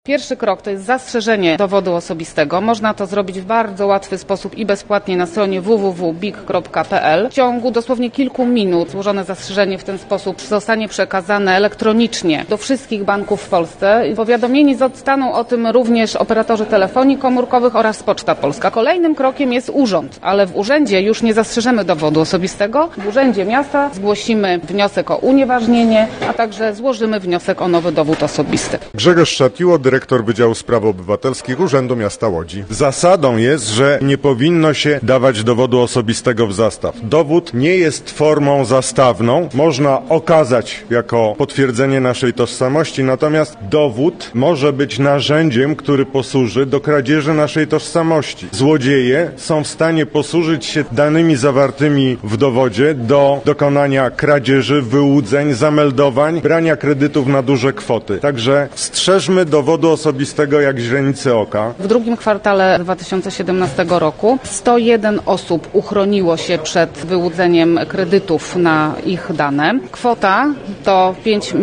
Pierwszy krok to jest zastrzeżenie dowodu osobistego. Można to zrobić w bardzo łatwy sposób i bezpłatnie na stronie www.bik.pl. W ciągu dosłownie kilku minut złożone zastrzeżenie w ten sposób zostanie przekazane elektronicznie do wszystkich banków w Polsce. Powiadomieni zostaną o tym również operatorzy telefonii komórkowych oraz Poczta Polska. Kolejnym krokiem jest urząd, ale w urzędzie już nie zastrzeżemy dowodu osobistego. W urzędzie miasta zgłosimy wniosek o unieważnienie, a także złożymy wniosek o nowy dowód osobisty. Grzegorz Szatiło, dyrektor Wydziału Spraw Obywatelskich Urzędu Miasta Łodzi. Zasadą jest, że nie powinno się dawać dowodu osobistego w zastaw. Dowód nie jest formą zastawną. Można okazać jako potwierdzenie naszej tożsamości, natomiast dowód może być narzędziem, który posłuży do kradzieży naszej tożsamości. Złodzieje są w stanie posłużyć się danymi zawartymi w dowodzie do dokonania kradzieży, wyłudzeń, zameldowań, brania kredytów na duże kwoty. Także strzeżmy dowodu osobistego jak źrenicy oka. W drugim kwartale 2017 roku 101 osób uchroniło się przed wyłudzeniem kredytów na ich dane. Kwota to 5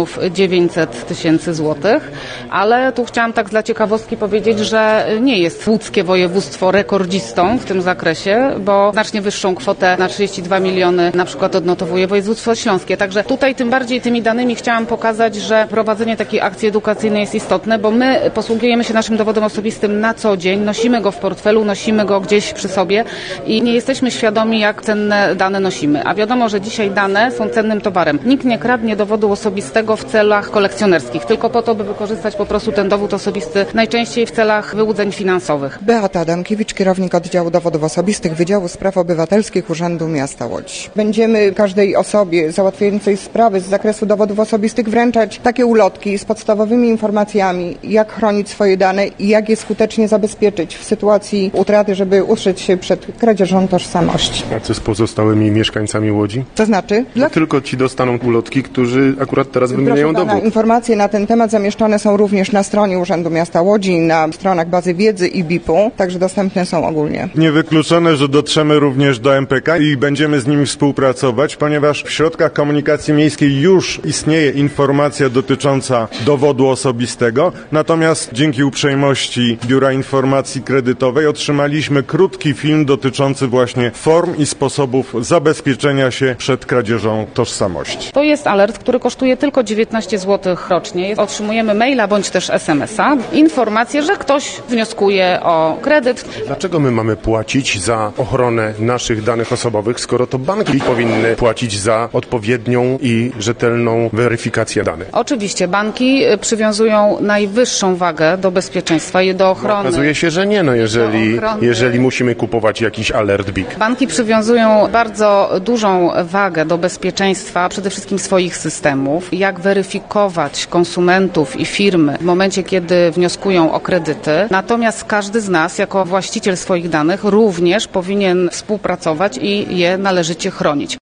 900 000 złotych, ale tu chciałam tak dla ciekawostki powiedzieć, że nie jest łódzkie województwo rekordzistą w tym zakresie, bo znacznie wyższą kwotę na 32 miliony na przykład odnotowuje województwo śląskie. Także tutaj tym bardziej tymi danymi chciałam pokazać, że prowadzenie takiej akcji edukacyjnej jest istotne, bo my posługujemy się naszym dowodem osobistym na co dzień, nosimy go w portfelu, nosimy go gdzieś przy sobie i nie jesteśmy świadomi, jak cenne dane nosimy. A wiadomo, że dzisiaj dane są cennym towarem. Nikt nie kradnie dowodu osobistego w celach kolekcjonerskich, tylko po to, by wykorzystać po prostu ten dowód osobisty najczęściej w celach wyłudzeń finansowych. Beata Adamkiewicz, kierownik oddziału dowodów osobistych Wydziału Spraw Obywatelskich Urzędu Miasta Łodzi. Będziemy każdej osobie załatwiającej sprawy z zakresu dowodów osobistych wręczać takie ulotki z podstawowymi informacjami, jak chronić swoje dane i jak je skutecznie zabezpieczyć w sytuacji utraty, żeby ustrzec się przed kradzieżą tożsamości. A co z pozostałymi mieszkańcami Łodzi? To znaczy? Tylko ci dostaną ulotki, którzy akurat teraz wymieniają dowód. Informacje na ten temat zamieszczone są również na stronie Urzędu Miasta Łodzi, na stronach bazy wiedzy i BIP-u, także dostępne są ogólnie. Niewykluczone, że dotrzemy również do MPK i będziemy z nimi współpracować, ponieważ w środkach komunikacji miejskiej już istnieje informacja dotycząca dowodu osobistego, natomiast dzięki uprzejmości Biura Informacji Kredytowej otrzymaliśmy krótki film dotyczący właśnie form i sposobów zabezpieczenia się przed kradzieżą tożsamości. To jest alert, który kosztuje tylko 19 zł rocznie. Otrzymujemy maila bądź też SMS-a, informację, że ktoś wnioskuje o kredyt. Dlaczego my mamy płacić za ochronę naszych danych osobowych, skoro to banki powinny płacić za odpowiednią i rzetelną weryfikację danych? Oczywiście banki przywiązują najwyższą wagę do bezpieczeństwa i do ochrony. Okazuje się, że nie, jeżeli musimy kupować jakiś alert BIK. Banki przywiązują bardzo dużą wagę do bezpieczeństwa przede wszystkim swoich systemów, jak weryfikować konsumentów i firmy w momencie, kiedy wnioskują o kredyty. Natomiast każdy z nas, jako właściciel swoich danych, również powinien współpracować i je należycie chronić.